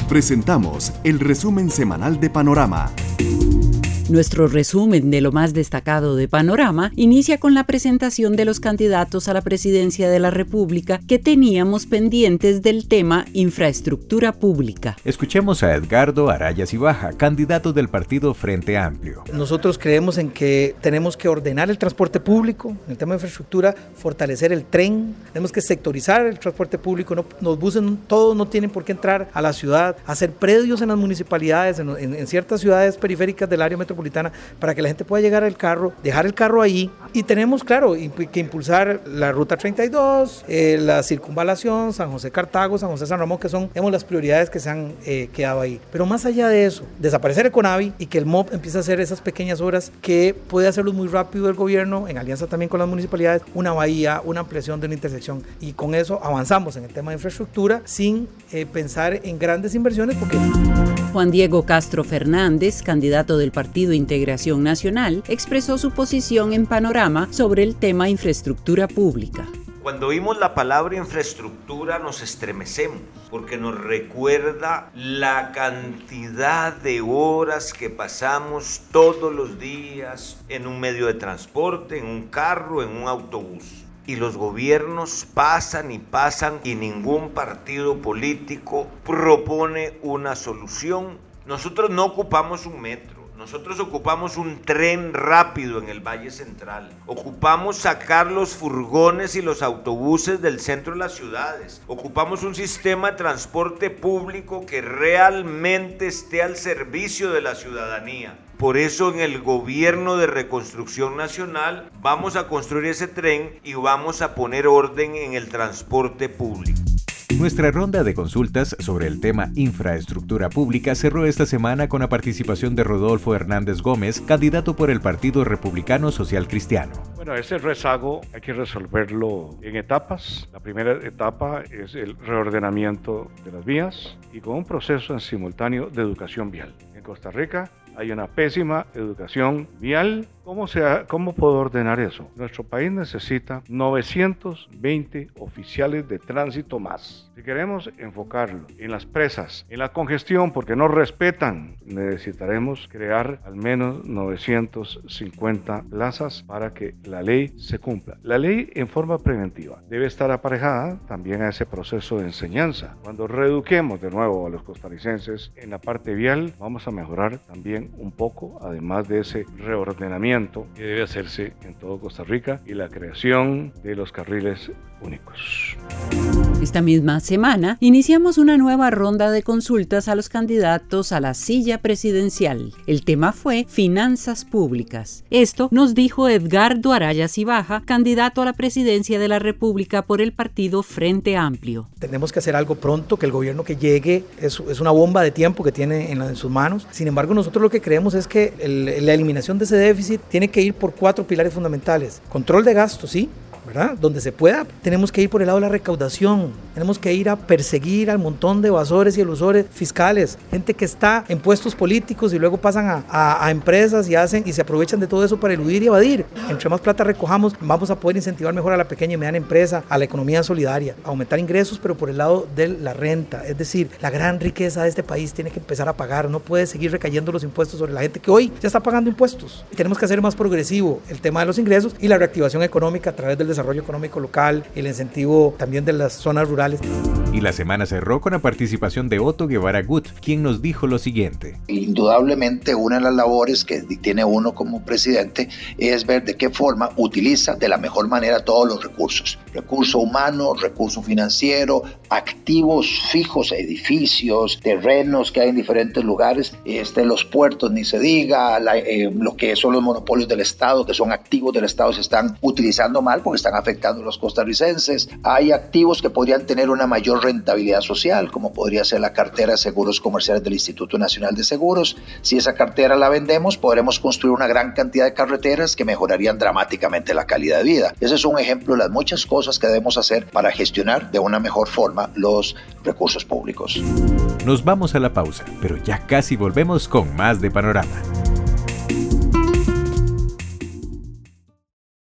Presentamos el resumen semanal de Panorama. Nuestro resumen de lo más destacado de Panorama inicia con la presentación de los candidatos a la presidencia de la República que teníamos pendientes del tema infraestructura pública. Escuchemos a Edgardo Araya Cibaja, candidato del partido Frente Amplio. Nosotros creemos en que tenemos que ordenar el transporte público, en el tema de infraestructura, fortalecer el tren, tenemos que sectorizar el transporte público, los buses todos no tienen por qué entrar a la ciudad, hacer predios en las municipalidades, en ciertas ciudades periféricas del área metropolitana, para que la gente pueda llegar al carro, dejar el carro ahí. Y tenemos, claro, que impulsar la Ruta 32, la circunvalación, San José-Cartago, San José-San Ramón, que son las prioridades que se han quedado ahí. Pero más allá de eso, desaparecer el CONAVI y que el MOP empiece a hacer esas pequeñas obras que puede hacerlo muy rápido el gobierno, en alianza también con las municipalidades, una bahía, una ampliación de una intersección. Y con eso avanzamos en el tema de infraestructura sin pensar en grandes inversiones, porque... Juan Diego Castro Fernández, candidato del Partido Integración Nacional, expresó su posición en Panorama sobre el tema infraestructura pública. Cuando oímos la palabra infraestructura nos estremecemos porque nos recuerda la cantidad de horas que pasamos todos los días en un medio de transporte, en un carro, en un autobús. Y los gobiernos pasan y ningún partido político propone una solución. Nosotros no ocupamos un metro. Nosotros ocupamos un tren rápido en el Valle Central. Ocupamos sacar los furgones y los autobuses del centro de las ciudades. Ocupamos un sistema de transporte público que realmente esté al servicio de la ciudadanía. Por eso en el gobierno de reconstrucción nacional vamos a construir ese tren y vamos a poner orden en el transporte público. Nuestra ronda de consultas sobre el tema infraestructura pública cerró esta semana con la participación de Rodolfo Hernández Gómez, candidato por el Partido Republicano Social Cristiano. Bueno, ese rezago hay que resolverlo en etapas. La primera etapa es el reordenamiento de las vías y con un proceso en simultáneo de educación vial. En Costa Rica hay una pésima educación vial. ¿Cómo puedo ordenar eso? Nuestro país necesita 920 oficiales de tránsito más. Si queremos enfocarlo en las presas, en la congestión, porque no respetan, necesitaremos crear al menos 950 plazas para que la ley se cumpla. La ley en forma preventiva debe estar aparejada también a ese proceso de enseñanza. Cuando reeduquemos de nuevo a los costarricenses en la parte vial, vamos a mejorar también un poco, además de ese reordenamiento que debe hacerse en todo Costa Rica y la creación de los carriles únicos. Esta misma semana iniciamos una nueva ronda de consultas a los candidatos a la silla presidencial. El tema fue finanzas públicas. Esto nos dijo Edgardo Araya Cibaja, candidato a la presidencia de la República por el partido Frente Amplio. Tenemos que hacer algo pronto, que el gobierno que llegue es una bomba de tiempo que tiene en sus manos. Sin embargo, nosotros lo que creemos es que la eliminación de ese déficit tiene que ir por 4 pilares fundamentales. Control de gastos, sí, ¿verdad? Donde se pueda, tenemos que ir por el lado de la recaudación, tenemos que ir a perseguir al montón de evasores y elusores fiscales, gente que está en puestos políticos y luego pasan a empresas y se aprovechan de todo eso para eludir y evadir. Entre más plata recojamos, vamos a poder incentivar mejor a la pequeña y mediana empresa, a la economía solidaria, aumentar ingresos, pero por el lado de la renta. Es decir, la gran riqueza de este país tiene que empezar a pagar, no puede seguir recayendo los impuestos sobre la gente que hoy ya está pagando impuestos. Tenemos que hacer más progresivo el tema de los ingresos y la reactivación económica a través del desarrollo económico local, el incentivo también de las zonas rurales. Y la semana cerró con la participación de Otto Guevara Gut, quien nos dijo lo siguiente. Indudablemente una de las labores que tiene uno como presidente es ver de qué forma utiliza de la mejor manera todos los recursos. Recurso humano, recurso financiero, activos fijos, edificios, terrenos que hay en diferentes lugares, los puertos ni se diga, lo que son los monopolios del Estado, que son activos del Estado, se están utilizando mal porque están afectando a los costarricenses. Hay activos que podrían tener una mayor rentabilidad social, como podría ser la cartera de seguros comerciales del Instituto Nacional de Seguros. Si esa cartera la vendemos, podremos construir una gran cantidad de carreteras que mejorarían dramáticamente la calidad de vida. Ese es un ejemplo de las muchas cosas que debemos hacer para gestionar de una mejor forma los recursos públicos. Nos vamos a la pausa, pero ya casi volvemos con más de Panorama.